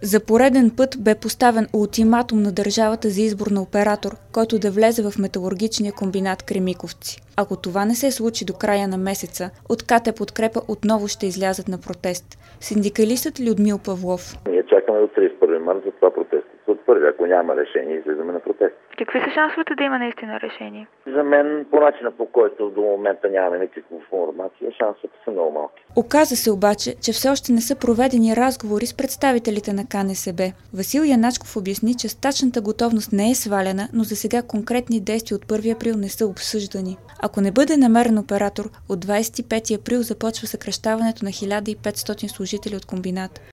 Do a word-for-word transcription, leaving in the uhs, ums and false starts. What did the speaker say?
За пореден път бе поставен ултиматум на държавата за избор на оператор, който да влезе в металургичния комбинат Кремиковци. Ако това не се случи до края на месеца, от КТ Подкрепа отново ще излязат на протест. Синдикалистът Людмил Павлов. Ние чакаме до тридесет и първи март за това протест. От първи, ако няма решение, излизаме на протест. Какви са шансовете да има наистина решение? За мен, по начина по който до момента нямаме никаква информация, шансовете са много малки. Оказа се обаче, че все още не са проведени разговори с представителите на КНСБ. Васил Яначков обясни, че стачната готовност не е свалена, но за сега конкретни действия от първи април не са обсъждани. Ако не бъде намерен оператор, от двадесет и пети април започва съкращаването на хиляда и петстотин служители от комбината.